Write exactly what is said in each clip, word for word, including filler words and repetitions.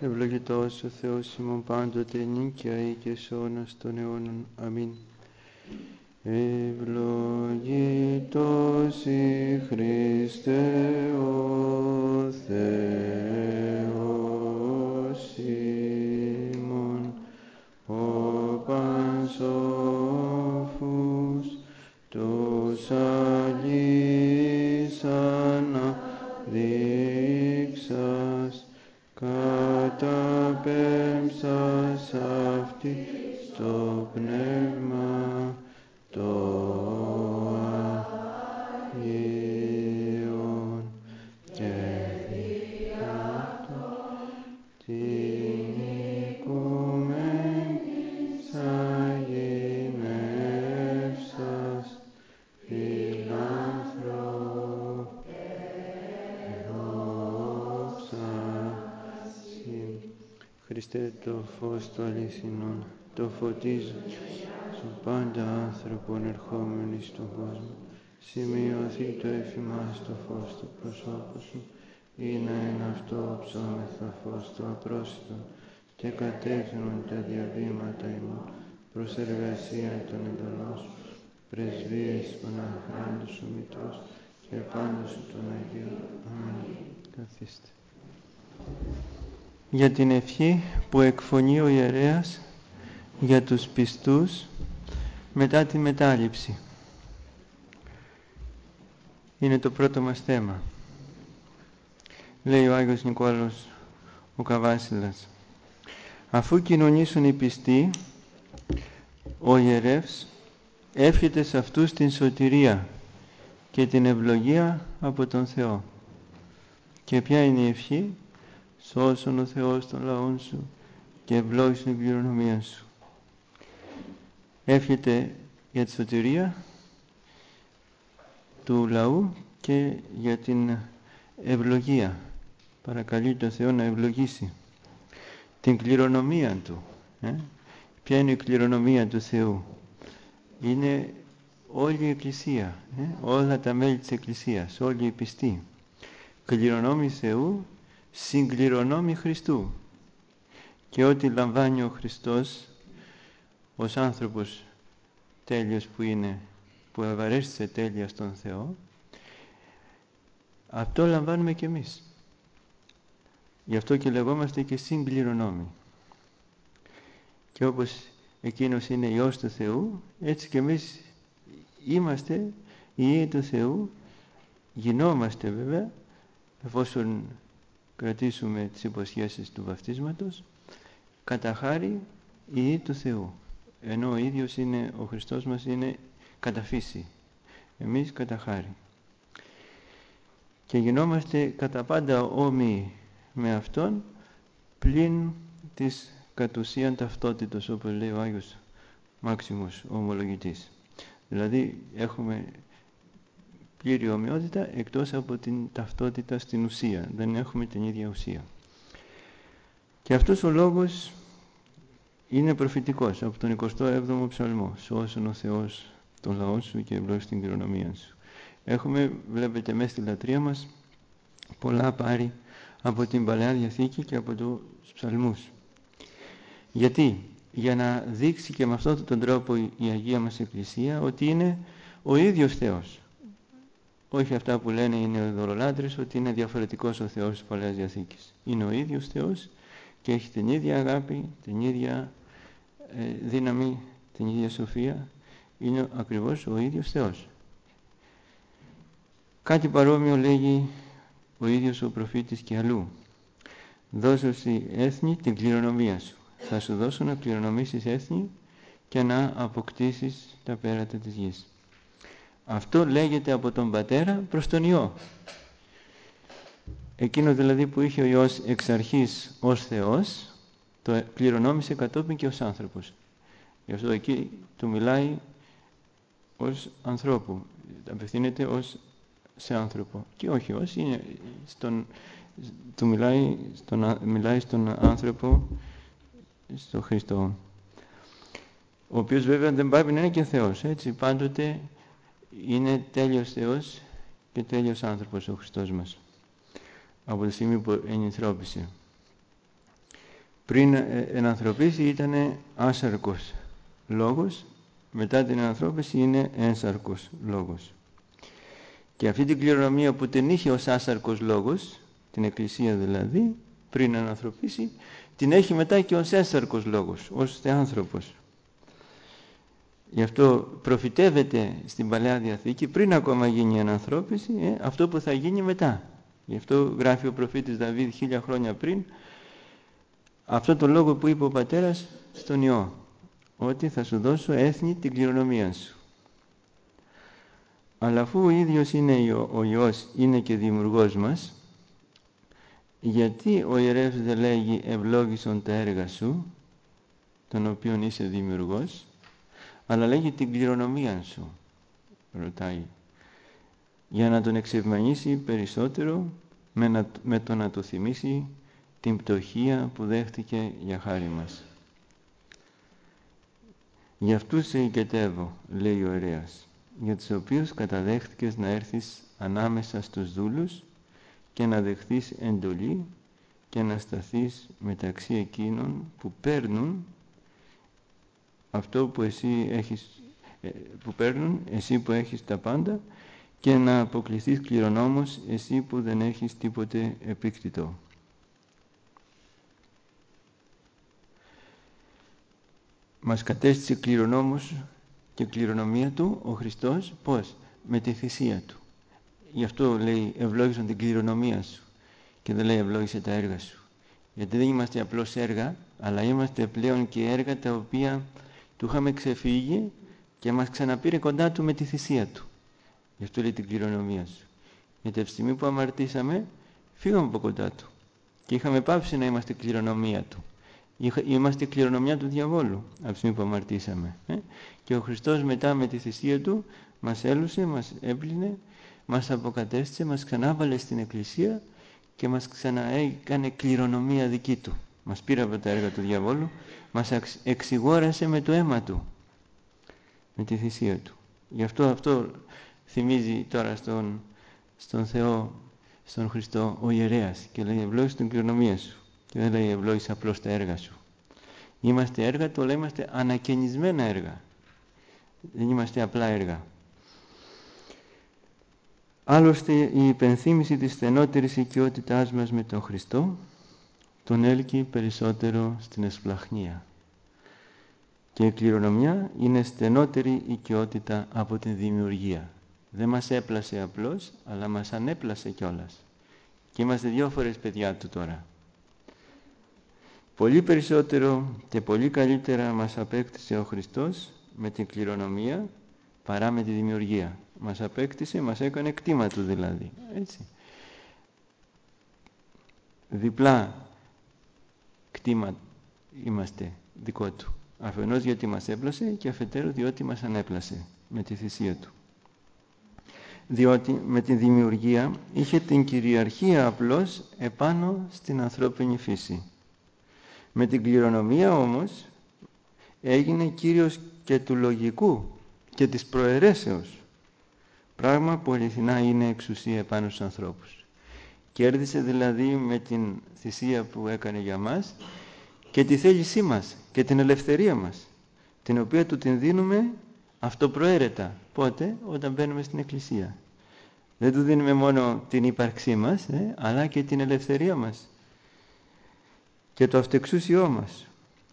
ευλογητός ο Θεός ημών πάντοτε νίκαια ή και σ' αιώνας των αιώνων. Αμήν. Ευλογητός η Χριστέ ο Θεός ημών, ο Πανσόφους τους Αγίς αναδείξας, καταπέμψας αυτή στο πνεύμα το Αγίον και διάτο την οικουμένη αγινεύσας φιλάνθρωπε δόξασιν. Χριστέ το φως του αληθινών, το φωτίζει στον πάντα άνθρωπον ερχόμενοι στον κόσμο. Σημειωθεί το εφημάς το φως του προσώπου σου, ή να είναι αυτό ψώμεθα φως του απρόσιτο και κατεύθυνον τα διαβήματα ημών προς εργασία των εντολών σου, πρεσβείες Παναχράντου σου Μητρός και πάντως σου των Αγίων. Αμήν. Καθίστε. Για την ευχή που εκφωνεί ο ιερέας για τους πιστούς μετά τη μετάληψη. Είναι το πρώτο μας θέμα. Λέει ο Άγιος Νικόλαος ο Καβάσιλας: αφού κοινωνήσουν οι πιστοί, ο ιερεύς εύχεται σε αυτούς την σωτηρία και την ευλογία από τον Θεό. Και ποια είναι η ευχή? Σώσον ο Θεός των λαών σου και ευλόγησον την κληρονομία σου. Εύχεται για τη σωτηρία του λαού και για την ευλογία. Παρακαλεί τον Θεό να ευλογήσει την κληρονομία του. Ε? Ποια είναι η κληρονομία του Θεού? Είναι όλη η Εκκλησία, ε? όλα τα μέλη της Εκκλησίας, όλοι οι πιστοί. Κληρονόμοι Θεού, συγκληρονόμοι Χριστού. Και ό,τι λαμβάνει ο Χριστός ως άνθρωπος τέλειος που είναι, που ευαρέστησε τέλεια στον Θεό, αυτό λαμβάνουμε και εμείς. Γι' αυτό και λεγόμαστε και συγκληρονόμοι. Και όπως εκείνος είναι Υιός του Θεού, έτσι και εμείς είμαστε Υιοί του Θεού, γινόμαστε βέβαια, εφόσον κρατήσουμε τις υποσχέσεις του βαφτίσματος, κατά χάρη Υιοί του Θεού. Ενώ ο ίδιος είναι, ο Χριστός μας είναι κατά φύση, εμείς κατά χάρη. Και γινόμαστε κατά πάντα όμοιοι με Αυτόν, πλην της κατ' ουσίαν ταυτότητος, όπως λέει ο Άγιος Μάξιμος, ο ομολογητής. Δηλαδή έχουμε πλήρη ομοιότητα εκτός από την ταυτότητα στην ουσία. Δεν έχουμε την ίδια ουσία. Και αυτός ο λόγος είναι προφητικός από τον εικοστό έβδομο ψαλμό. Σώσον ο Θεός τον λαό σου και ευλόγησε την κληρονομία σου. Έχουμε, βλέπετε μέσα στη λατρεία μας, πολλά πάρει από την Παλαιά Διαθήκη και από τους ψαλμούς. Γιατί? Για να δείξει και με αυτόν τον τρόπο η Αγία μας Εκκλησία ότι είναι ο ίδιος Θεός. Όχι αυτά που λένε είναι οι δωρολάτρες, ότι είναι διαφορετικός ο Θεός της Παλαιάς Διαθήκης. Είναι ο ίδιος Θεός και έχει την ίδια αγάπη, την ίδια ε, δύναμη, την ίδια σοφία. Είναι ακριβώς ο ίδιος Θεός. Κάτι παρόμοιο λέγει ο ίδιος ο προφήτης και αλλού. Δώσω στη έθνη την κληρονομία σου. Θα σου δώσω να κληρονομήσεις έθνη και να αποκτήσεις τα πέρατα της γης. Αυτό λέγεται από τον Πατέρα προς τον Υιό. Εκείνο δηλαδή που είχε ο Υιός εξ αρχής ως Θεός, το κληρονόμησε κατόπιν και ως άνθρωπος. Γι' αυτό εκεί του μιλάει ως ανθρώπου. Απευθύνεται ως σε άνθρωπο. Και όχι ως, είναι στον, του μιλάει στον, μιλάει στον άνθρωπο, στον Χριστό. Ο οποίος βέβαια δεν πάει να είναι και Θεός, έτσι, πάντοτε είναι τέλειος Θεός και τέλειος άνθρωπος ο Χριστός μας, από τη στιγμή που ενυνθρώπισε. Πριν ενανθρωπίσει ήταν άσαρκος λόγος, μετά την ενανθρώπιση είναι ένσαρκος λόγος. Και αυτή την κληρονομία που την είχε ως άσαρκος λόγος, την Εκκλησία δηλαδή, πριν ενανθρωπίσει, την έχει μετά και ως ένσαρκος λόγος, ως θεάνθρωπος. Γι' αυτό προφητεύεται στην Παλαιά Διαθήκη, πριν ακόμα γίνει η ενανθρώπιση, ε, αυτό που θα γίνει μετά. Γι' αυτό γράφει ο προφήτης Δαβίδ χίλια χρόνια πριν, αυτό το λόγο που είπε ο πατέρας στον Υιό, ότι θα σου δώσω έθνη την κληρονομία σου. Αλλά αφού ο ίδιος είναι ο Υιός, είναι και δημιουργός μας, γιατί ο ιερεύς δεν λέγει ευλόγησον τα έργα σου, των οποίων είσαι δημιουργός, αλλά λέγει την κληρονομία σου, ρωτάει, για να τον εξευμανίσει περισσότερο, με, να, με το να του θυμίσει την πτωχία που δέχτηκε για χάρη μας. «Για αυτούς σε οικετεύω», λέει ο ιερέας, «για τους οποίους καταδέχτηκες να έρθεις ανάμεσα στους δούλους και να δεχθείς εντολή και να σταθείς μεταξύ εκείνων που παίρνουν αυτό που εσύ έχεις, που παίρνουν εσύ που έχεις τα πάντα και να αποκλειστείς κληρονόμος εσύ που δεν έχεις τίποτε επίκτητο». Μας κατέστησε κληρονόμος και κληρονομία του ο Χριστός, πώς? Με τη θυσία του. Γι' αυτό λέει ευλόγησαν την κληρονομία σου και δεν λέει ευλόγησε τα έργα σου. Γιατί δεν είμαστε απλώς έργα, αλλά είμαστε πλέον και έργα τα οποία του είχαμε ξεφύγει και μας ξαναπήρε κοντά του με τη θυσία του. Γι' αυτό λέει την κληρονομία σου. Γιατί από τη στιγμή που αμαρτήσαμε, φύγαμε από κοντά του και είχαμε πάψει να είμαστε κληρονομία του. Είμαστε κληρονομιά του διαβόλου από τη στιγμή που αμαρτήσαμε. Ε? Και ο Χριστός μετά με τη θυσία του μας έλουσε, μας έπλυνε, μας αποκατέστησε, μας ξανάβαλε στην Εκκλησία και μας ξαναέκανε κληρονομία δική του. Μας πήρε από τα έργα του διαβόλου, μας εξηγόρασε με το αίμα του, με τη θυσία του. Γι' αυτό αυτό θυμίζει τώρα στον, στον Θεό, στον Χριστό ο ιερέας και λέει ευλόγησε την κληρονομία σου. Και δεν λέει ευλόγησε απλώς τα έργα σου. Είμαστε έργα του, αλλά είμαστε ανακαινισμένα έργα. Δεν είμαστε απλά έργα. Άλλωστε η υπενθύμηση της στενότερης οικειότητάς μας με τον Χριστό τον έλκει περισσότερο στην εσπλαχνία. Και η κληρονομιά είναι στενότερη οικειότητα από την δημιουργία. Δεν μας έπλασε απλώς, αλλά μας ανέπλασε κιόλας. Και είμαστε δύο φορές παιδιά του τώρα. Πολύ περισσότερο και πολύ καλύτερα μας απέκτησε ο Χριστός με την κληρονομία παρά με τη δημιουργία. Μας απέκτησε, μας έκανε κτήμα του δηλαδή. Έτσι. Διπλά κτήμα είμαστε δικό του. Αφενός γιατί μας έπλασε και αφετέρου διότι μας ανέπλασε με τη θυσία του. Διότι με τη δημιουργία είχε την κυριαρχία απλώς επάνω στην ανθρώπινη φύση. Με την κληρονομία όμως έγινε κύριος και του λογικού και της προαιρέσεως, πράγμα που αληθινά είναι εξουσία επάνω στους ανθρώπους. Κέρδισε δηλαδή με την θυσία που έκανε για μας και τη θέλησή μας και την ελευθερία μας, την οποία του την δίνουμε αυτοπροαίρετα. Πότε? Όταν μπαίνουμε στην Εκκλησία. Δεν του δίνουμε μόνο την ύπαρξή μας, ε, αλλά και την ελευθερία μας και το αυτοεξούσιό μας.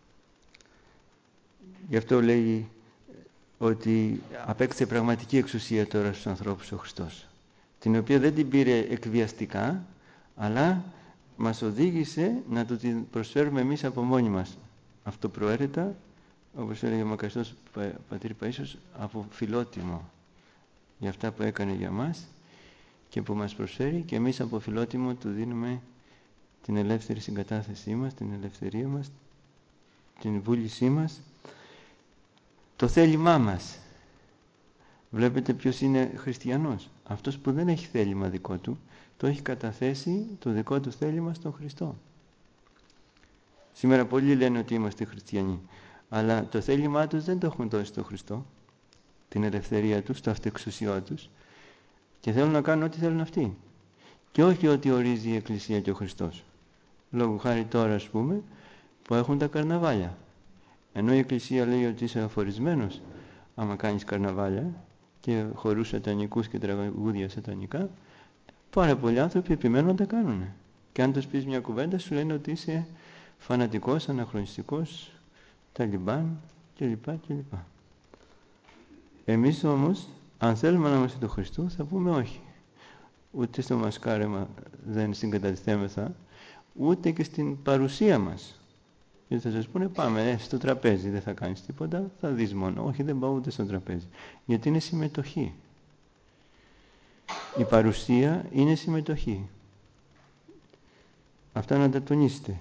Γι' αυτό λέει ότι απέκτησε πραγματική εξουσία τώρα στους ανθρώπους ο Χριστός, την οποία δεν την πήρε εκβιαστικά, αλλά μας οδήγησε να του την προσφέρουμε εμείς από μόνοι μας, αυτοπροαίρετα, όπως έλεγε ο μακαριστός πατήρ Παΐσιος, από φιλότιμο για αυτά που έκανε για μας και που μας προσφέρει, και εμείς από φιλότιμο του δίνουμε την ελεύθερη συγκατάθεσή μας, την ελευθερία μας, την βούλησή μας, το θέλημά μας. Βλέπετε ποιος είναι χριστιανός? Αυτός που δεν έχει θέλημα δικό του, το έχει καταθέσει το δικό του θέλημα στον Χριστό. Σήμερα πολλοί λένε ότι είμαστε χριστιανοί, αλλά το θέλημά τους δεν το έχουν δώσει στον Χριστό, την ελευθερία τους, το αυτοεξουσιό τους, και θέλουν να κάνουν ό,τι θέλουν αυτοί. Και όχι ό,τι ορίζει η Εκκλησία και ο Χριστός. Λόγω χάρη τώρα, ας πούμε, που έχουν τα καρναβάλια. Ενώ η Εκκλησία λέει ότι είσαι αφορισμένος άμα κάνεις καρναβάλια και χορούς σατανικούς και τραγούδια σατανικά, πάρα πολλοί άνθρωποι επιμένουν να τα κάνουν. Και αν τους πεις μια κουβέντα σου λένε ότι είσαι φανατικός, αναχρονιστικός, ταλιμπάν κλπ. κλπ. Εμείς όμως, αν θέλουμε να είμαστε του Χριστού, θα πούμε όχι. Ούτε στο μασκάρεμα δεν συγκαταλυθέμεθα, ούτε και στην παρουσία μας. Γιατί θα σας πούνε πάμε ε, στο τραπέζι, δεν θα κάνεις τίποτα, θα δεις μόνο. Όχι, δεν πάω ούτε στο τραπέζι. Γιατί είναι συμμετοχή. Η παρουσία είναι συμμετοχή. Αυτά να τα τονίσετε.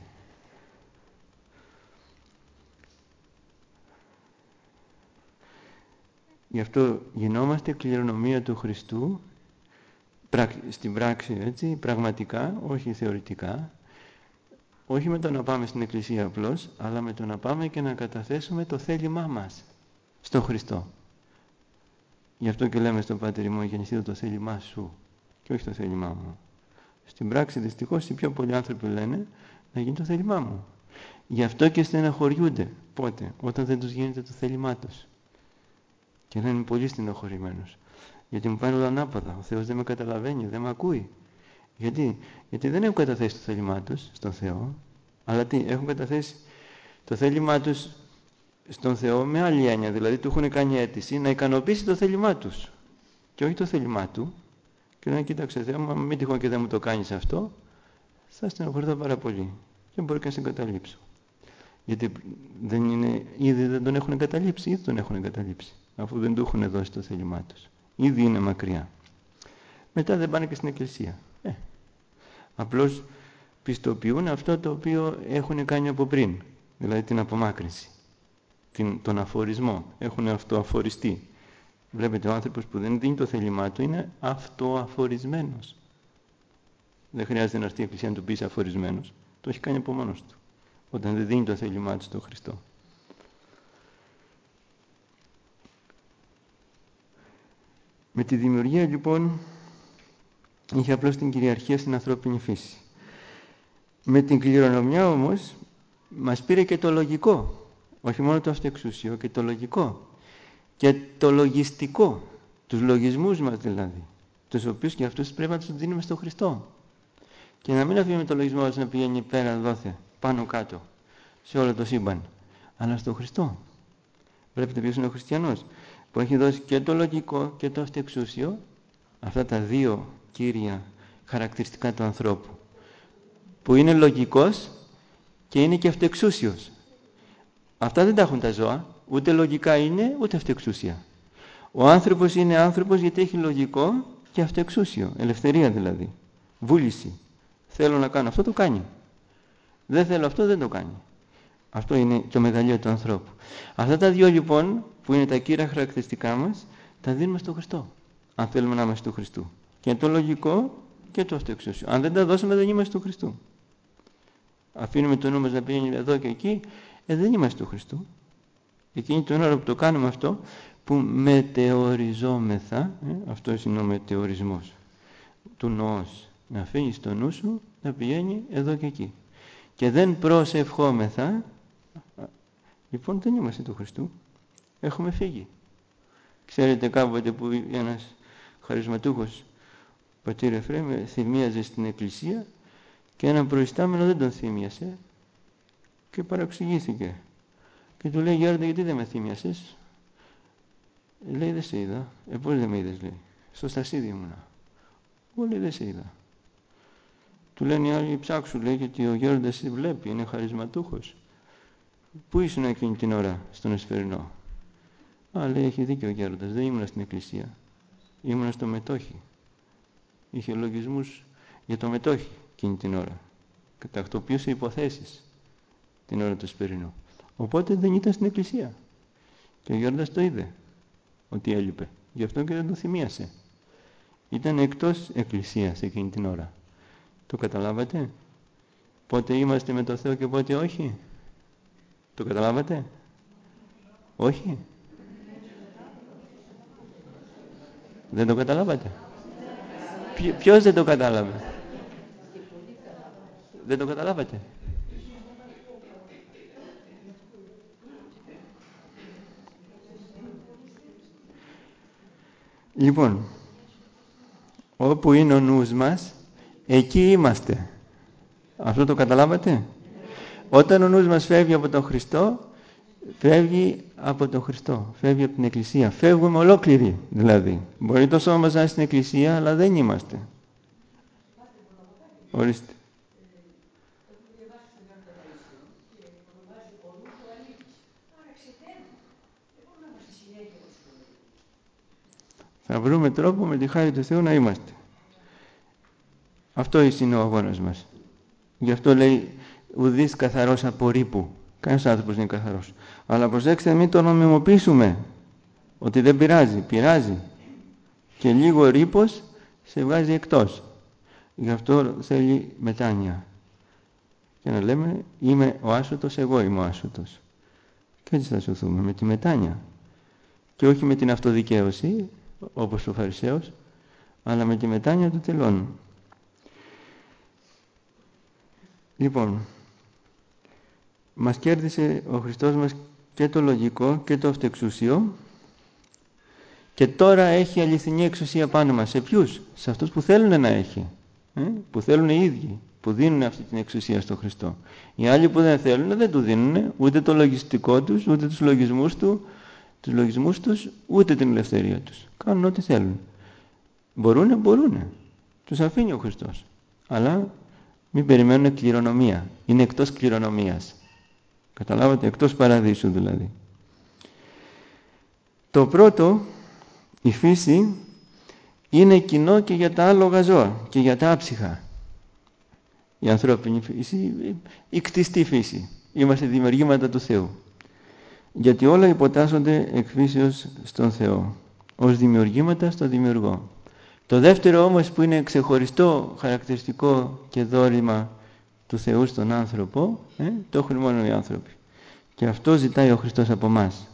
Γι' αυτό γινόμαστε κληρονομία του Χριστού στην πράξη, έτσι, πραγματικά, όχι θεωρητικά, όχι με το να πάμε στην Εκκλησία απλώς, αλλά με το να πάμε και να καταθέσουμε το θέλημά μας στον Χριστό. Γι' αυτό και λέμε στον Πάτερ ημών γεννηθήτω το θέλημά σου και όχι το θέλημά μου. Στην πράξη δυστυχώς οι πιο πολλοί άνθρωποι λένε να γίνει το θέλημά μου. Γι' αυτό και στεναχωριούνται. Πότε? Όταν δεν τους γίνεται το θέλημά τους. Και λένε πολύ στεναχωρημένος. Γιατί μου πάνε όλα ανάποδα. Ο Θεός δεν με καταλαβαίνει, δεν με ακούει. Γιατί? Γιατί δεν έχουν καταθέσει το θέλημά τους στον Θεό, αλλά τι, έχουν καταθέσει το θέλημά τους στον Θεό με άλλη έννοια. Δηλαδή του έχουν κάνει αίτηση να ικανοποιήσει το θέλημά τους και όχι το θέλημά του. Και λένε, κοίταξε Θεέ μου, μην τυχόν και δεν μου το κάνεις αυτό, θα στενοχωρηθώ πάρα πολύ και μπορεί και να σε εγκαταλείψω. Γιατί δεν είναι, ήδη δεν τον έχουν εγκαταλείψει, ήδη τον έχουν εγκαταλείψει, αφού δεν του έχουν δώσει το θέλημά τους. Ήδη είναι μακριά. Μετά δεν πάνε και στην Εκκλησία. Ε, απλώς πιστοποιούν αυτό το οποίο έχουν κάνει από πριν, δηλαδή την απομάκρυνση, την, τον αφορισμό, έχουν αυτοαφοριστεί. Βλέπετε, ο άνθρωπος που δεν δίνει το θέλημά του είναι αυτοαφορισμένος. Δεν χρειάζεται να έρθει η Εκκλησία να του πει είσαι αφορισμένος. Το έχει κάνει από μόνος του, όταν δεν δίνει το θέλημά του στον Χριστό. Με τη δημιουργία λοιπόν είχε απλώς την κυριαρχία στην ανθρώπινη φύση. Με την κληρονομιά όμως μας πήρε και το λογικό, όχι μόνο το αυτοεξουσίο, και το λογικό και το λογιστικό, τους λογισμούς μας δηλαδή, τους οποίους και αυτούς πρέπει να τους δίνουμε στον Χριστό και να μην αφήνουμε το λογισμό μας να πηγαίνει πέρα δόθε, πάνω κάτω, σε όλο το σύμπαν, αλλά στον Χριστό. Βλέπετε ποιος είναι ο χριστιανός, που έχει δώσει και το λογικό και το αυτοεξούσιο, αυτά τα δύο κύρια χαρακτηριστικά του ανθρώπου, που είναι λογικός και είναι και αυτοεξούσιος. Αυτά δεν τα έχουν τα ζώα, ούτε λογικά είναι, ούτε αυτοεξούσια. Ο άνθρωπος είναι άνθρωπος γιατί έχει λογικό και αυτοεξούσιο, ελευθερία δηλαδή, βούληση. Θέλω να κάνω αυτό, το κάνει. Δεν θέλω αυτό, δεν το κάνει. Αυτό είναι το μεγαλείο του ανθρώπου. Αυτά τα δύο λοιπόν, που είναι τα κύρια χαρακτηριστικά μας, τα δίνουμε στον Χριστό, αν θέλουμε να είμαστε του Χριστού. Και το λογικό και το αυτοεξούσιο. Αν δεν τα δώσουμε, δεν είμαστε του Χριστού. Αφήνουμε το νου μας να πηγαίνει εδώ και εκεί, ε, δεν είμαστε του Χριστού. Εκείνη την ώρα που το κάνουμε αυτό, που μετεωριζόμεθα, ε, αυτός είναι ο μετεωρισμός του νοός, να αφήνεις το νου σου να πηγαίνει εδώ και εκεί. Και δεν προσευχόμεθα, λοιπόν δεν είμαστε του Χριστού. Έχουμε φύγει. Ξέρετε κάποτε που ένας χαρισματούχος πατήρ Εφραίμ θυμίαζε στην εκκλησία και έναν προϊστάμενο δεν τον θύμιασε και παραξηγήθηκε. Και του λέει, Γέροντα, γιατί δεν με θύμιασες? Λέει, δεν σε είδα. Ε, πώς δεν με είδες, λέει? Στο στασίδι ήμουνα. Εγώ, λέει, δεν σε είδα. Του λένε οι άλλοι, ψάξου, λέει, γιατί ο Γέροντας βλέπει, είναι χαρισματούχος. Πού ήσουν εκείνη την ώρα στον Εσπερινό? Α, λέει, έχει δίκιο ο Γέροντας, δεν ήμουνα στην εκκλησία. Ήμουνα στο μετόχι. Είχε λογισμούς για το μετόχι εκείνη την ώρα. Κατακτοποιούσε υποθέσεις την ώρα του Εσπερινού. Οπότε δεν ήταν στην εκκλησία. Και ο Γέροντας το είδε ότι έλειπε. Γι' αυτό και δεν το θυμίασε. Ήταν εκτός εκκλησίας εκείνη την ώρα. Το καταλάβατε? Πότε είμαστε με το Θεό και πότε όχι? Το καταλάβατε? Όχι? Δεν το καταλάβατε? Ποιο, ποιος δεν το κατάλαβε? Δεν το καταλάβατε? Λοιπόν, όπου είναι ο νους μας, εκεί είμαστε. Αυτό το καταλάβατε? Όταν ο νους μας φεύγει από τον Χριστό, φεύγει από τον Χριστό, φεύγει από την Εκκλησία. Φεύγουμε ολόκληροι δηλαδή. Μπορεί το σώμα μας να είναι στην Εκκλησία, αλλά δεν είμαστε. Ορίστε. Θα βρούμε τρόπο με τη χάρη του Θεού να είμαστε. Αυτό είναι ο αγώνας μας. Γι' αυτό λέει ουδής καθαρός από ρήπου. Κανένας άνθρωπος δεν είναι καθαρός. Αλλά προσέξτε, μην το νομιμοποιήσουμε. Ότι δεν πειράζει. Πειράζει. Και λίγο ρήπος σε βγάζει εκτός. Γι' αυτό θέλει μετάνοια. Και να λέμε είμαι ο άσωτος, εγώ είμαι ο άσωτος. Και έτσι θα σωθούμε, με τη μετάνοια. Και όχι με την αυτοδικαίωση, όπως ο Φαρισαίος, αλλά με τη μετάνοια του τελώνου. Λοιπόν, μας κέρδισε ο Χριστός μας και το λογικό και το αυτοεξουσίο και τώρα έχει αληθινή εξουσία πάνω μας. Σε ποιους? Σε αυτούς που θέλουν να έχει, ε? που θέλουν οι ίδιοι, που δίνουν αυτή την εξουσία στον Χριστό. Οι άλλοι που δεν θέλουν δεν του δίνουν ούτε το λογιστικό τους, ούτε τους λογισμούς του, τους λογισμούς τους, ούτε την ελευθερία τους. Κάνουν ό,τι θέλουν. Μπορούνε, μπορούνε. Τους αφήνει ο Χριστός. Αλλά μην περιμένουν κληρονομία. Είναι εκτός κληρονομίας. Καταλάβατε, εκτός παραδείσου δηλαδή. Το πρώτο, η φύση, είναι κοινό και για τα άλογα ζώα και για τα άψυχα. Η ανθρώπινη φύση, η κτιστή φύση. Είμαστε δημιουργήματα του Θεού. Γιατί όλα υποτάσσονται εκ φύσεως στον Θεό, ως δημιουργήματα στο Δημιουργό. Το δεύτερο όμως που είναι ξεχωριστό χαρακτηριστικό και δώρημα του Θεού στον άνθρωπο, ε, το έχουν μόνο οι άνθρωποι. Και αυτό ζητάει ο Χριστός από μας.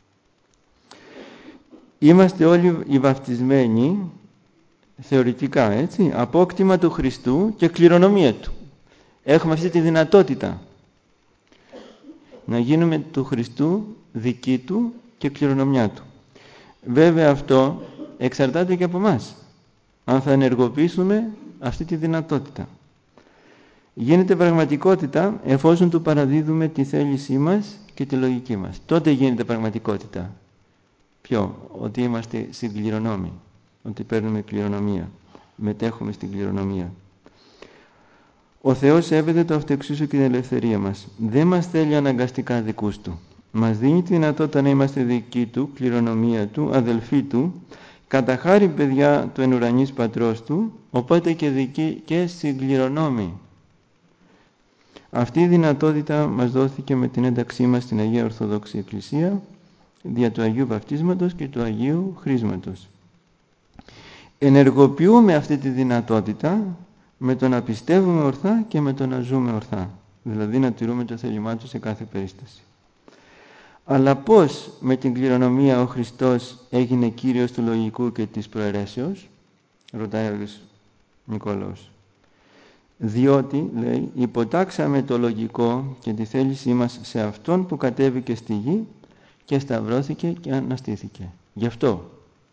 Είμαστε όλοι οι βαπτισμένοι, θεωρητικά έτσι, απόκτημα του Χριστού και κληρονομία Του. Έχουμε αυτή τη δυνατότητα να γίνουμε του Χριστού δική Του και κληρονομιά Του. Βέβαια αυτό εξαρτάται και από μας, αν θα ενεργοποιήσουμε αυτή τη δυνατότητα. Γίνεται πραγματικότητα εφόσον Του παραδίδουμε τη θέλησή μας και τη λογική μας. Τότε γίνεται πραγματικότητα. Ποιο? Ότι είμαστε συγκληρονόμοι, ότι παίρνουμε κληρονομία, μετέχουμε στην κληρονομία. Ο Θεός σέβεται το αυτοεξούσιο και την ελευθερία μας. Δεν μας θέλει αναγκαστικά δικούς Του. Μας δίνει τη δυνατότητα να είμαστε δικοί Του, κληρονομία Του, αδελφοί Του, κατά χάρη παιδιά του εν ουρανής Πατρός Του, οπότε και δικοί και συγκληρονόμοι. Αυτή η δυνατότητα μας δόθηκε με την ένταξή μας στην Αγία Ορθόδοξη Εκκλησία, δια του Αγίου Βαπτίσματος και του Αγίου Χρίσματος. Ενεργοποιούμε αυτή τη δυνατότητα με το να πιστεύουμε ορθά και με το να ζούμε ορθά. Δηλαδή να τηρούμε το θέλημά Του σε κάθε περίσταση. Αλλά πώς με την κληρονομία ο Χριστός έγινε Κύριος του λογικού και της προαιρέσεως? Ρωτάει ο Νικόλαος. Διότι, λέει, υποτάξαμε το λογικό και τη θέλησή μας σε Αυτόν που κατέβηκε στη γη και σταυρώθηκε και αναστήθηκε. Γι' αυτό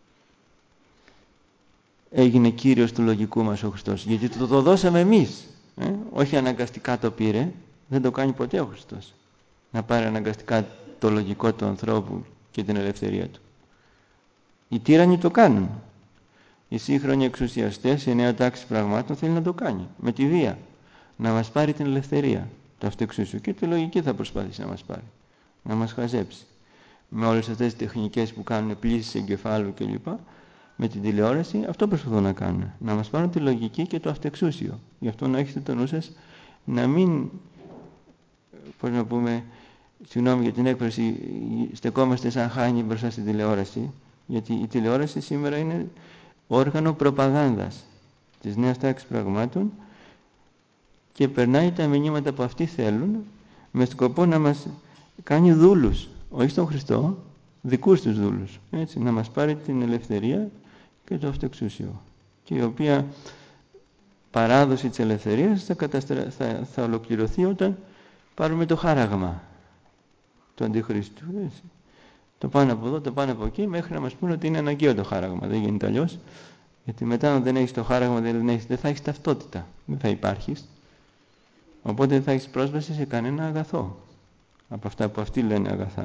έγινε Κύριος του λογικού μας ο Χριστός. Γιατί το, το δώσαμε εμείς. Ε? Όχι αναγκαστικά το πήρε. Δεν το κάνει ποτέ ο Χριστός. Να πάρει αναγκαστικά το λογικό του ανθρώπου και την ελευθερία του. Οι τύραννοι το κάνουν. Οι σύγχρονοι εξουσιαστές, η νέα τάξη πραγμάτων θέλει να το κάνει. Με τη βία. Να μας πάρει την ελευθερία. Το αυτοεξούσιο. Και τη λογική θα προσπαθήσει να μας πάρει. Να μας χαζέψει. Με όλες αυτές τις τεχνικές που κάνουν πλύσεις εγκεφάλου κλπ. Με την τηλεόραση, αυτό προσπαθούν να κάνουν. Να μας πάρουν τη λογική και το αυτοεξούσιο. Γι' αυτό να έχετε το νου σας να μην, πώς να πούμε, συγγνώμη για την έκφραση, στεκόμαστε σαν χάνι μπροστά στην τηλεόραση. Γιατί η τηλεόραση σήμερα είναι όργανο προπαγάνδας της νέας τάξης πραγμάτων και περνάει τα μηνύματα που αυτοί θέλουν με σκοπό να μας κάνει δούλους, όχι στον Χριστό, δικούς τους δούλους. Έτσι, να μας πάρει την ελευθερία και το αυτοεξούσιο. Και η οποία παράδοση της ελευθερίας θα, καταστρα... θα, θα ολοκληρωθεί όταν πάρουμε το χάραγμα του Αντιχρίστου. Έτσι. Το πάνε από εδώ, το πάνε από εκεί, μέχρι να μας πούνε ότι είναι αναγκαίο το χάραγμα. Δεν γίνεται αλλιώς. Γιατί μετά, αν δεν έχεις το χάραγμα, δεν, έχεις, δεν θα έχεις ταυτότητα. Δεν θα υπάρχεις. Οπότε δεν θα έχεις πρόσβαση σε κανένα αγαθό από αυτά που αυτοί λένε αγαθά.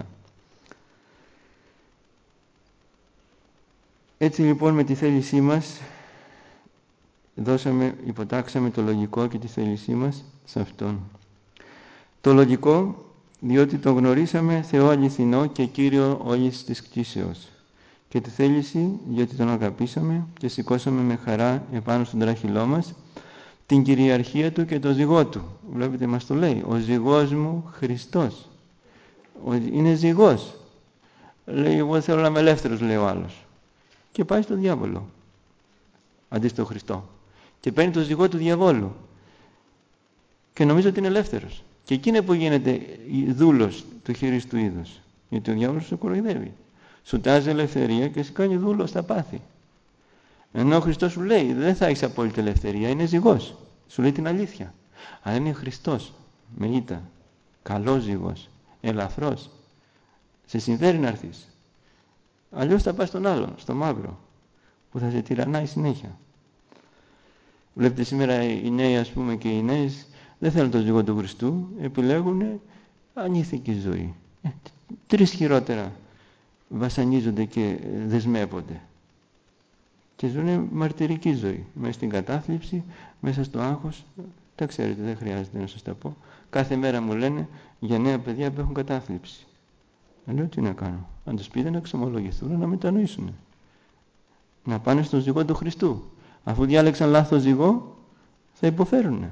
Έτσι λοιπόν με τη θέλησή μας δώσαμε, υποτάξαμε το λογικό και τη θέλησή μας σε Αυτόν. Το λογικό, διότι το γνωρίσαμε Θεό αληθινό και Κύριο όλης της κτήσεως. Και τη θέληση, διότι τον αγαπήσαμε και σηκώσαμε με χαρά επάνω στον τράχυλό μας την κυριαρχία Του και το ζυγό Του. Βλέπετε, μας το λέει, ο ζυγός μου Χριστός. Είναι ζυγός. Λέει, εγώ θέλω να είμαι ελεύθερος, λέει ο άλλος. Και πάει στον διάβολο, αντί στον Χριστό. Και παίρνει το ζυγό του διαβόλου. Και νομίζω ότι είναι ελεύθερος. Και εκεί είναι που γίνεται δούλος του χειρίστου είδους. Γιατί ο διάβολος σου κοροϊδεύει. Σου τάζει ελευθερία και σε κάνει δούλο στα πάθη. Ενώ ο Χριστός σου λέει, δεν θα έχεις απόλυτη ελευθερία, είναι ζυγός. Σου λέει την αλήθεια. Αλλά είναι Χριστός, με ήττα, καλός ζυγός, ελαφρός. Σε συμφέρει να έρθεις. Αλλιώς θα πας στον άλλον, στο μαύρο, που θα σε τυραννάει συνέχεια. Βλέπετε σήμερα οι νέοι, ας πούμε, και οι νέες δεν θέλουν το ζυγό του Χριστού, επιλέγουν ανήθικη ζωή. Ε, τρεις χειρότερα βασανίζονται και δεσμεύονται. Και ζουν μαρτυρική ζωή, μέσα στην κατάθλιψη, μέσα στο άγχος. Τα ξέρετε, δεν χρειάζεται να σας τα πω. Κάθε μέρα μου λένε για νέα παιδιά που έχουν κατάθλιψη. Λέω, τι να κάνω. Αν τους πείτε να εξομολογηθούν, να μετανοήσουν. Να πάνε στον ζυγό του Χριστού. Αφού διάλεξαν λάθος ζυγό, θα υποφέρουν.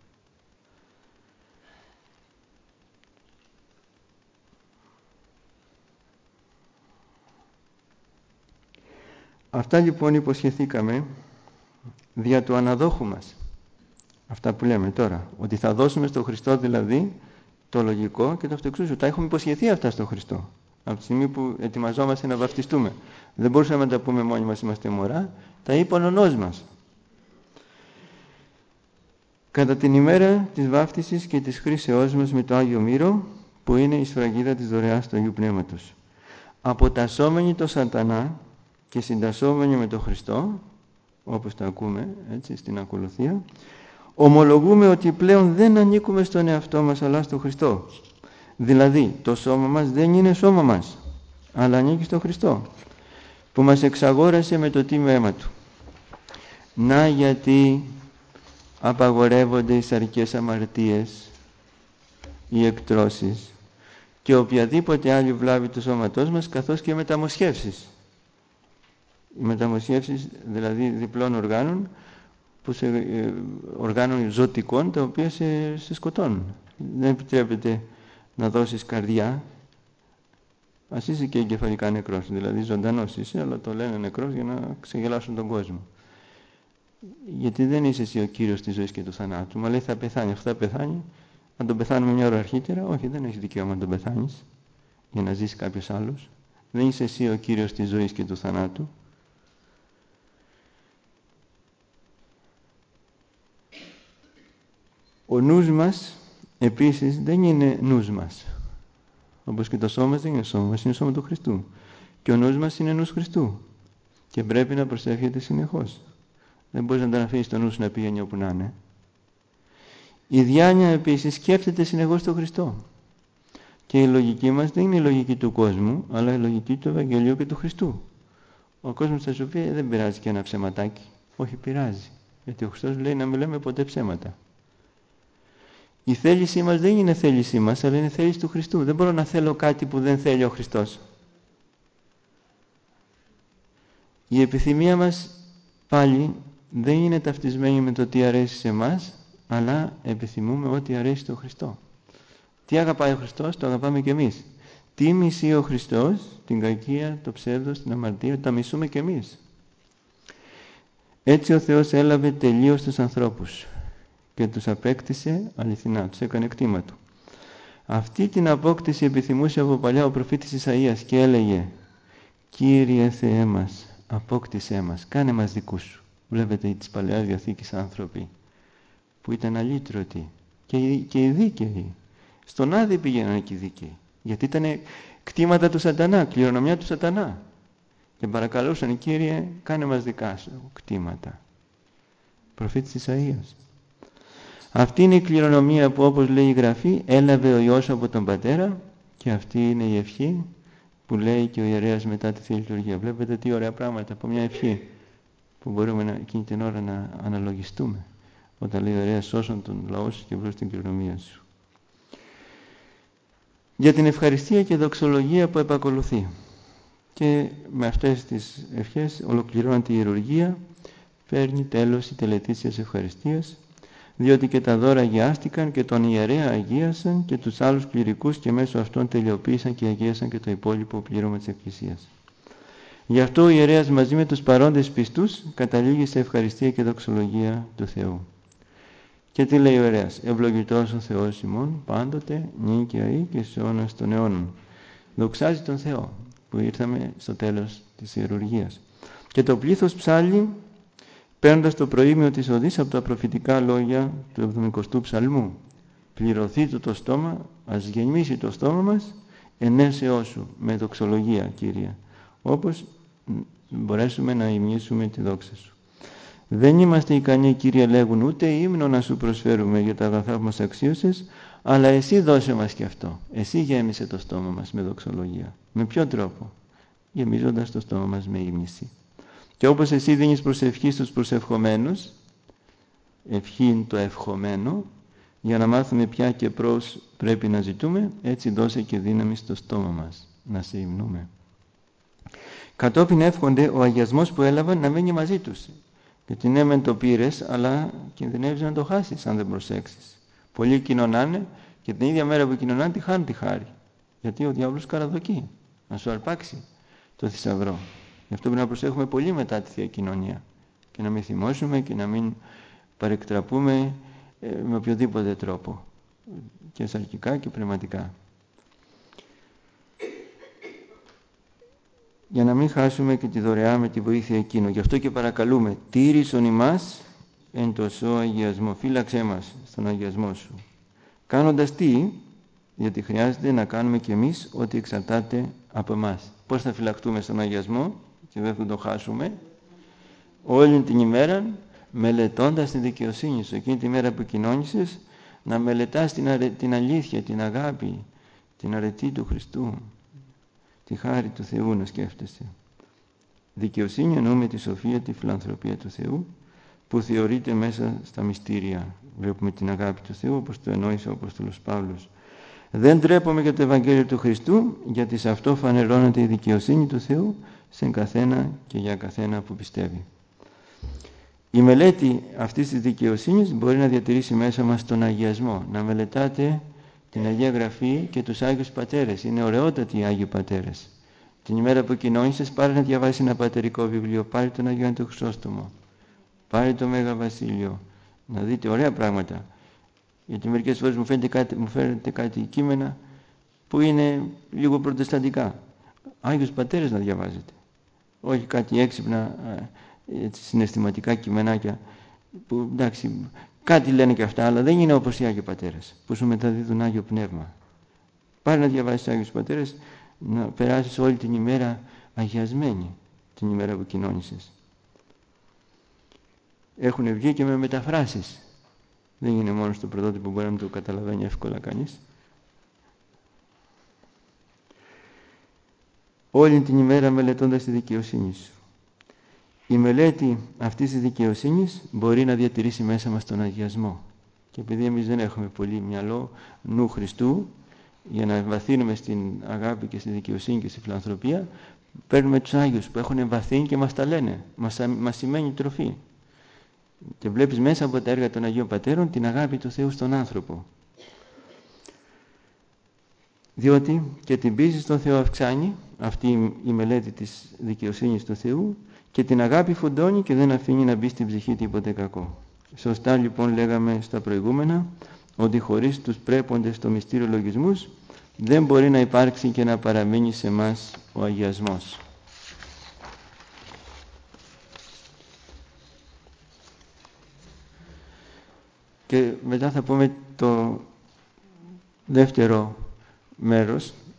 Αυτά λοιπόν υποσχεθήκαμε δια του αναδόχου μας. Αυτά που λέμε τώρα. Ότι θα δώσουμε στον Χριστό δηλαδή το λογικό και το αυτοεξούσιο. Τα έχουμε υποσχεθεί αυτά στον Χριστό. Από τη στιγμή που ετοιμαζόμαστε να βαφτιστούμε. Δεν μπορούσαμε να τα πούμε μόνοι μας, είμαστε μωρά. Τα είπε ο νονός μας. Κατά την ημέρα της βάφτισης και της χρήσεώς μας με το Άγιο Μύρο, που είναι η σφραγίδα της δωρεάς του Αγίου Πνεύματος. Αποτασσόμενοι το σατανά και συντασσόμενοι με τον Χριστό, όπως το ακούμε έτσι στην ακολουθία, ομολογούμε ότι πλέον δεν ανήκουμε στον εαυτό μας αλλά στον Χριστό. Δηλαδή το σώμα μας δεν είναι σώμα μας, αλλά ανήκει στον Χριστό, που μας εξαγόρασε με το τίμιο αίμα Του. Να γιατί απαγορεύονται οι σαρκές αμαρτίες, οι εκτρώσεις και οποιαδήποτε άλλη βλάβη του σώματός μας, καθώς και μεταμοσχεύσεις. Οι μεταμοσχεύσεις δηλαδή διπλών οργάνων, που σε, ε, οργάνων ζωτικών, τα οποία σε, σε σκοτώνουν. Δεν επιτρέπεται να δώσεις καρδιά. Ας είσαι και εγκεφαλικά νεκρός, δηλαδή ζωντανός είσαι, αλλά το λένε νεκρός για να ξεγελάσουν τον κόσμο. Γιατί δεν είσαι εσύ ο Κύριος της ζωής και του θανάτου. Μα λέει θα πεθάνει, αυτό θα πεθάνει. Αν τον πεθάνουμε μια ώρα αρχίτερα, όχι, δεν έχεις δικαίωμα να τον πεθάνεις για να ζήσει κάποιος άλλος. Δεν είσαι εσύ ο Κύριος της ζωής και του θανάτου. Ο νους μας επίσης δεν είναι νους μας. Όπως και το σώμα μας δεν είναι σώμα μας, είναι σώμα του Χριστού. Και ο νους μας είναι νους Χριστού. Και πρέπει να προσεύχεται συνεχώς. Δεν μπορείς να τον αφήσεις το νου σου να πηγαίνει όπου να είναι. Η διάνοια επίσης σκέφτεται συνεχώς τον Χριστό. Και η λογική μας δεν είναι η λογική του κόσμου, αλλά η λογική του Ευαγγελίου και του Χριστού. Ο κόσμος θα σου πει δεν πειράζει και ένα ψεματάκι. Όχι, πειράζει. Γιατί ο Χριστός λέει να μην λέμε ποτέ ψέματα. Η θέλησή μας δεν είναι θέλησή μας, αλλά είναι θέληση του Χριστού. Δεν μπορώ να θέλω κάτι που δεν θέλει ο Χριστός. Η επιθυμία μας πάλι δεν είναι ταυτισμένη με το τι αρέσει σε εμάς, αλλά επιθυμούμε ό,τι αρέσει στον Χριστό. Τι αγαπάει ο Χριστός, το αγαπάμε και εμείς. Τι μισεί ο Χριστός, την κακία, το ψεύδος, την αμαρτία, τα μισούμε και εμείς. Έτσι ο Θεός έλαβε τελείως τους ανθρώπους και τους απέκτησε αληθινά, τους έκανε κτήμα Του. Αυτή την απόκτηση επιθυμούσε από παλιά ο προφήτης Ισαΐας και έλεγε «Κύριε Θεέ μας, απόκτησέ μας, κάνε μας δικούς Σου». Βλέπετε τις Παλαιάς Διαθήκης άνθρωποι που ήταν αλήτρωτοι και, και οι δίκαιοι. Στον Άδη πήγαιναν και οι δίκαιοι. Γιατί ήταν κτήματα του σατανά, κληρονομιά του σατανά. Και παρακαλούσαν, Κύριε, κάνε μας δικά σου κτήματα. Προφήτης Ισαΐας. Αυτή είναι η κληρονομία που, όπως λέει η Γραφή, έλαβε ο Υιός από τον Πατέρα, και αυτή είναι η ευχή που λέει και ο ιερέας μετά τη Θεία Λειτουργία. Βλέπετε τι ωραία πράγματα από μια ευχή που μπορούμε να, εκείνη την ώρα να αναλογιστούμε. Όταν λέει ο ιερέας, σώσον τον λαό σου και βρω την κληρονομία σου. Για την ευχαριστία και δοξολογία που επακολουθεί. Και με αυτές τις ευχές ολοκληρώνεται η ιερουργία, φέρνει τέλος η τελετή της ευχαριστίας, διότι και τα δώρα αγιάστηκαν και τον ιερέα αγίασαν και τους άλλους κληρικούς και μέσω αυτών τελειοποίησαν και αγίασαν και το υπόλοιπο πλήρωμα της Εκκλησίας. Γι' αυτό ο ιερέας μαζί με τους παρόντες πιστούς καταλήγει σε ευχαριστία και δοξολογία του Θεού. Και τι λέει ο ιερέας? Ευλογητός ο Θεός ημών πάντοτε νυν και αεί και σε αιώνας των αιώνων. Δοξάζει τον Θεό που ήρθαμε στο τέλος της ιερουργίας. Και το πλήθος ψάλλει παίρνοντας το προήμιο της οδής από τα προφητικά λόγια του εβδομηκοστού ψαλμού. Πληρωθεί του το στόμα, ας γεννήσει το στόμα μας ενέσεώς σου με δοξολογία, Κύριε, όπως μπορέσουμε να υμνήσουμε τη δόξα σου. Δεν είμαστε ικανοί, Κύριε, λέγουν, ούτε ύμνο να σου προσφέρουμε για τα αγαθά που μας αξίωσες, αλλά εσύ δώσε μας και αυτό. Εσύ γέμισε το στόμα μας με δοξολογία. Με ποιο τρόπο? Γεμίζοντας το στόμα μας με ύμνηση. Και όπως εσύ δίνεις προσευχή στους προσευχομένους, ευχή είναι το ευχομένο, για να μάθουμε ποια και προς πρέπει να ζητούμε, έτσι δώσε και δύναμη στο στόμα μας, να σε υμνούμε. Κατόπιν εύχονται ο αγιασμός που έλαβαν να μείνει μαζί τους. Γιατί ναι μεν το πήρες, αλλά κινδυνεύεις να το χάσεις αν δεν προσέξεις. Πολλοί κοινωνάνε και την ίδια μέρα που κοινωνάνε τη χάνουν τη χάρη. Γιατί ο διάβολος καραδοκεί να σου αρπάξει το θησαυρό. Γι' αυτό πρέπει να προσέχουμε πολύ μετά τη Θεία Κοινωνία και να μην θυμώσουμε και να μην παρεκτραπούμε ε, με οποιοδήποτε τρόπο, και σαρκικά και πνευματικά, για να μην χάσουμε και τη δωρεά με τη βοήθεια εκείνου. Γι' αυτό και παρακαλούμε, τήρησον ημάς εν το σώ αγιασμό, φύλαξέ μας στον αγιασμό σου. Κάνοντας τι? Γιατί χρειάζεται να κάνουμε κι εμείς ό,τι εξαρτάται από εμάς. Πώς θα φυλαχτούμε στον αγιασμό και δεν θα το χάσουμε? Όλη την ημέρα μελετώντας τη δικαιοσύνη σου. Εκείνη τη μέρα που κοινώνησες, να μελετάς την, αρε... την αλήθεια, την αγάπη, την αρετή του Χριστού, τη χάρη του Θεού να σκέφτεσαι. Δικαιοσύνη εννοούμε τη σοφία, τη φιλανθρωπία του Θεού, που θεωρείται μέσα στα μυστήρια. Βλέπουμε την αγάπη του Θεού, όπως το εννοήσε ο Απόστολος Παύλος. Δεν τρέπομαι για το Ευαγγέλιο του Χριστού, γιατί σε αυτό φανερώνεται η δικαιοσύνη του Θεού σε καθένα και για καθένα που πιστεύει. Η μελέτη αυτής της δικαιοσύνης μπορεί να διατηρήσει μέσα μας τον αγιασμό. Να μελετάτε την Αγία Γραφή και τους Άγιους Πατέρες. Είναι ωραιότατοι οι Άγιοι Πατέρες. Την ημέρα που κοινώνησες, πάρε να διαβάσεις ένα πατερικό βιβλίο. Πάρε τον Αγίο Ιωάννη τον Χρυσόστομο. Πάρε το Μέγα Βασίλειο. Να δείτε ωραία πράγματα. Γιατί μερικές φορές μου φαίνεται κάτι, μου φαίνεται κάτι κείμενα που είναι λίγο προτεσταντικά. Άγιους Πατέρες να διαβάζετε. Όχι κάτι έξυπνα, έτσι, συναισθηματικά κειμενάκια που εντάξει κάτι λένε και αυτά, αλλά δεν είναι όπως οι Άγιοι Πατέρες που σου μεταδίδουν Άγιο Πνεύμα. Πάρε να διαβάσεις Άγιους Πατέρες, να περάσεις όλη την ημέρα αγιασμένη, την ημέρα που κοινώνησες. Έχουν βγει και με μεταφράσεις. Δεν είναι μόνο στο πρωτότυπο που μπορεί να το καταλαβαίνει εύκολα κανείς. Όλη την ημέρα μελετώντας τη δικαιοσύνη σου. Η μελέτη αυτής της δικαιοσύνης μπορεί να διατηρήσει μέσα μας τον αγιασμό. Και επειδή εμείς δεν έχουμε πολύ μυαλό νου Χριστού, για να βαθύνουμε στην αγάπη και στη δικαιοσύνη και στη φιλανθρωπία, παίρνουμε τους Άγιους που έχουν βαθύνει και μας τα λένε. Μας, μας σημαίνει τροφή. Και βλέπεις μέσα από τα έργα των Αγίων Πατέρων την αγάπη του Θεού στον άνθρωπο. Διότι και την πίστη στον Θεό αυξάνει αυτή η μελέτη της δικαιοσύνης του Θεού, και την αγάπη φουντώνει και δεν αφήνει να μπει στην ψυχή τίποτε κακό. Σωστά λοιπόν λέγαμε στα προηγούμενα ότι χωρίς τους πρέποντες στο μυστήριο λογισμούς δεν μπορεί να υπάρξει και να παραμείνει σε μας ο αγιασμός. Και μετά θα πούμε το δεύτερο μέρος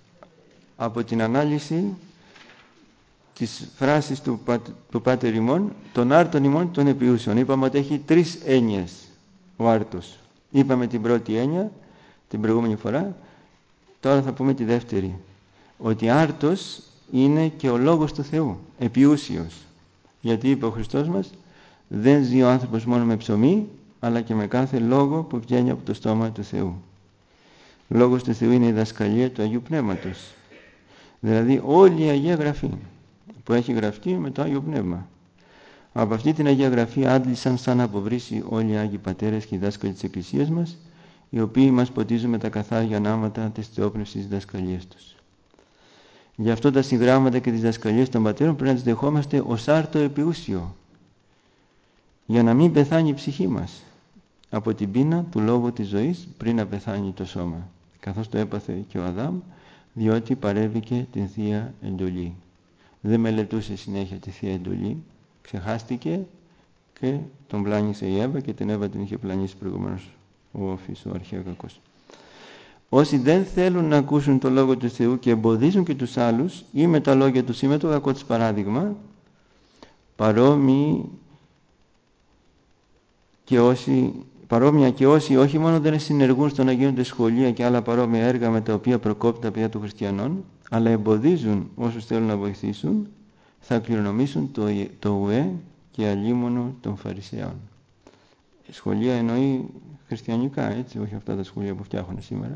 από την ανάλυση της φράσης του, του Πάτερ ημών, τον άρτον ημών των επιούσεων. Είπαμε ότι έχει τρεις έννοιες ο άρτος. Είπαμε την πρώτη έννοια την προηγούμενη φορά, τώρα θα πούμε τη δεύτερη. Ότι άρτος είναι και ο λόγος του Θεού, επιούσιος. Γιατί είπε ο Χριστός μας, δεν ζει ο άνθρωπος μόνο με ψωμί, αλλά και με κάθε λόγο που βγαίνει από το στόμα του Θεού. Λόγος του Θεού είναι η δασκαλία του Αγίου Πνεύματος. Δηλαδή όλη η Αγία Γραφή που έχει γραφτεί με το Άγιο Πνεύμα. Από αυτή την Αγία Γραφή άντλησαν σαν αποβρύσει όλοι οι Άγιοι Πατέρες και οι δάσκαλοι της Εκκλησίας μας, οι οποίοι μας ποτίζουν με τα καθάρια νάματα της θεόπνευσης δασκαλίας τους. Γι' αυτό τα συγγράμματα και τις δασκαλίες των Πατέρων πρέπει να τις δεχόμαστε ως άρτο επιούσιο, για να μην πεθάνει η ψυχή μας από την πείνα του λόγου της ζωής πριν να πεθάνει το σώμα, καθώς το έπαθε και ο Αδάμ, διότι παρέβηκε την Θεία Εντολή. Δεν μελετούσε συνέχεια τη Θεία Εντολή, ξεχάστηκε και τον πλάνησε η Εύα και την Εύα την είχε πλανήσει προηγουμένως ο Όφης, ο αρχαίος. Όσοι δεν θέλουν να ακούσουν το Λόγο του Θεού και εμποδίζουν και τους άλλους ή με τα λόγια τους ή με το κακό τους παράδειγμα, παρόμοιοι και όσοι, παρόμοια και όσοι όχι μόνο δεν συνεργούν στο να γίνονται σχολεία και άλλα παρόμοια έργα με τα οποία προκόπτουν τα παιδιά των χριστιανών, αλλά εμποδίζουν όσους θέλουν να βοηθήσουν, θα κληρονομήσουν το, το ουέ και αλίμονο των Φαρισαίων. Σχολεία εννοεί χριστιανικά, έτσι, όχι αυτά τα σχολεία που φτιάχνουν σήμερα.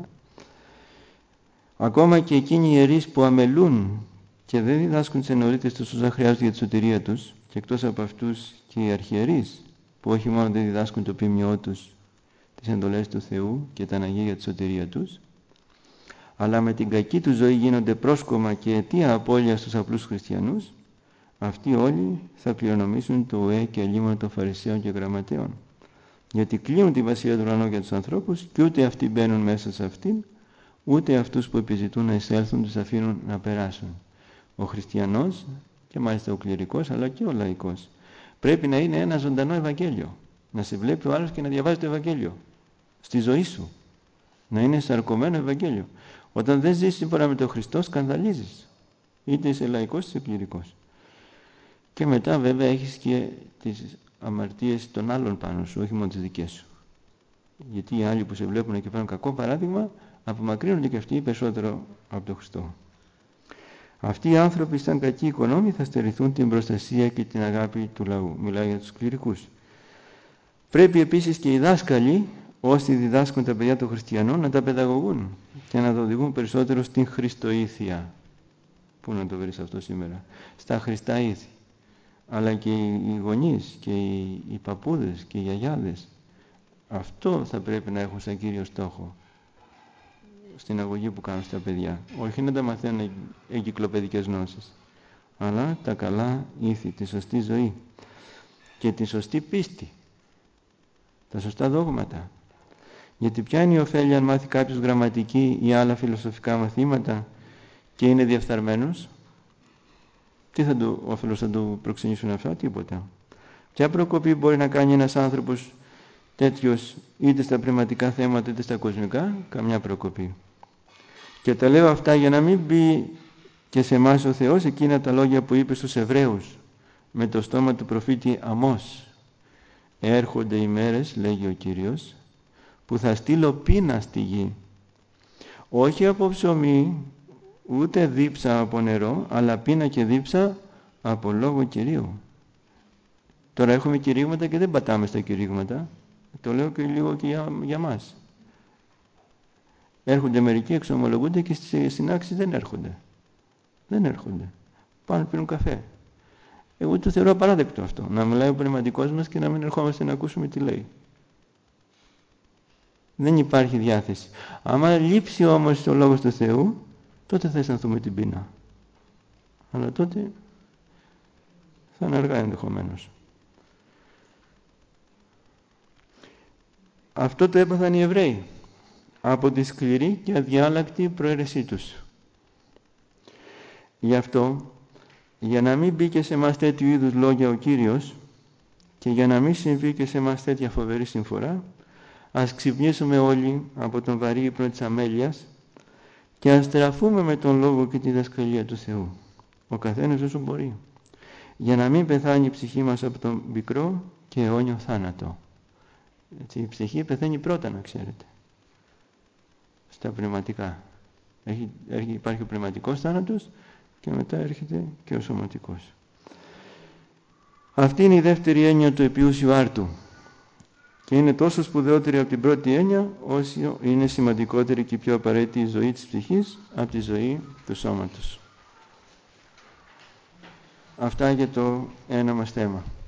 Ακόμα και εκείνοι οι ιερείς που αμελούν και δεν διδάσκουν τις ενορίτες τους όσα χρειάζονται για τη σωτηρία τους, και εκτός από αυτούς και οι αρχιερείς που όχι μόνο δεν διδάσκουν το ποιμιό τους, τις εντολές του Θεού και τα Αγία για τη σωτηρία τους, αλλά με την κακή του ζωή γίνονται πρόσκομα και αιτία απώλειας στους απλούς χριστιανούς, αυτοί όλοι θα κληρονομήσουν το ουέ και αλίμονο των Φαρισαίων και Γραμματέων. Γιατί κλείνουν τη βασιλεία του ουρανού για τους ανθρώπους και ούτε αυτοί μπαίνουν μέσα σε αυτήν, ούτε αυτούς που επιζητούν να εισέλθουν τους αφήνουν να περάσουν. Ο χριστιανός και μάλιστα ο κληρικός αλλά και ο λαϊκός πρέπει να είναι ένα ζωντανό Ευαγγέλιο. Να σε βλέπει ο άλλος και να διαβάζει το Ευαγγέλιο στη ζωή σου. Να είναι σαρκωμένο Ευαγγέλιο. Όταν δεν ζεις σύμφωνα με τον Χριστό, σκανδαλίζεις. Είτε είσαι λαϊκός είτε κληρικός. Και μετά βέβαια έχεις και τις αμαρτίες των άλλων πάνω σου, όχι μόνο τις δικές σου. Γιατί οι άλλοι που σε βλέπουν και παίρνουν κακό παράδειγμα, απομακρύνονται και αυτοί περισσότερο από τον Χριστό. Αυτοί οι άνθρωποι σαν κακοί οικονόμοι θα στερηθούν την προστασία και την αγάπη του λαού. Μιλάει για τους κληρικούς. Πρέπει επίσης και οι δάσκαλοι, όσοι διδάσκουν τα παιδιά των χριστιανών, να τα παιδαγωγούν και να τα οδηγούν περισσότερο στην Χριστοήθεια. Πού να το βρεις αυτό σήμερα? Στα Χριστά ήθη. Αλλά και οι γονείς και οι, οι παππούδες και οι γιαγιάδες, αυτό θα πρέπει να έχουν σαν κύριο στόχο στην αγωγή που κάνουν στα παιδιά. Όχι να τα μαθαίνουν εγκυκλοπαιδικές γνώσεις, αλλά τα καλά ήθη, τη σωστή ζωή και τη σωστή πίστη, τα σωστά δόγματα. Γιατί ποια είναι η ωφέλεια αν μάθει κάποιος γραμματική ή άλλα φιλοσοφικά μαθήματα και είναι διαφθαρμένος? Τι θα του όφελος θα του προξενήσουν αυτά? Τίποτα. Ποια προκοπή μπορεί να κάνει ένας άνθρωπος τέτοιος είτε στα πνευματικά θέματα είτε στα κοσμικά? Καμιά προκοπή. Και τα λέω αυτά για να μην μπει και σε εμάς ο Θεός εκείνα τα λόγια που είπε στους Εβραίους με το στόμα του προφήτη Αμώς. Έρχονται οι μέρες, λέγει ο Κύριος, που θα στείλω πείνα στη γη, όχι από ψωμί ούτε δίψα από νερό, αλλά πείνα και δίψα από λόγο Κυρίου. Τώρα έχουμε κηρύγματα και δεν πατάμε στα κηρύγματα. Το λέω και λίγο και για, για μας. Έρχονται μερικοί, εξομολογούνται και στις συνάξεις δεν έρχονται. Δεν έρχονται. Πάνε πίνουν καφέ. Εγώ το θεωρώ απαράδεκτο αυτό. Να μιλάει ο πνευματικός μας και να μην ερχόμαστε να ακούσουμε τι λέει. Δεν υπάρχει διάθεση. Άμα λείψει όμως ο Λόγος του Θεού, τότε θα αισθανθούμε την πείνα. Αλλά τότε θα είναι αργά ενδεχομένως. Αυτό το έπαθαν οι Εβραίοι από τη σκληρή και αδιάλακτη προαίρεσή τους. Γι' αυτό, για να μην μπει και σε εμάς τέτοιου είδους λόγια ο Κύριος και για να μην συμβεί και σε εμάς τέτοια φοβερή συμφορά, ας ξυπνήσουμε όλοι από τον βαρύ ύπνο της αμέλειας και ας στραφούμε με τον λόγο και τη δασκαλία του Θεού, ο καθένας όσο μπορεί, για να μην πεθάνει η ψυχή μας από τον μικρό και αιώνιο θάνατο. Έτσι, η ψυχή πεθαίνει πρώτα, να ξέρετε, στα πνευματικά. Έχει, έχει, υπάρχει ο πνευματικός θάνατος και μετά έρχεται και ο σωματικός. Αυτή είναι η δεύτερη έννοια του επιούσιου άρτου και είναι τόσο σπουδαιότερη από την πρώτη έννοια όσο είναι σημαντικότερη και πιο απαραίτητη η ζωή της ψυχής από τη ζωή του σώματος. Αυτά για το ένα μας θέμα.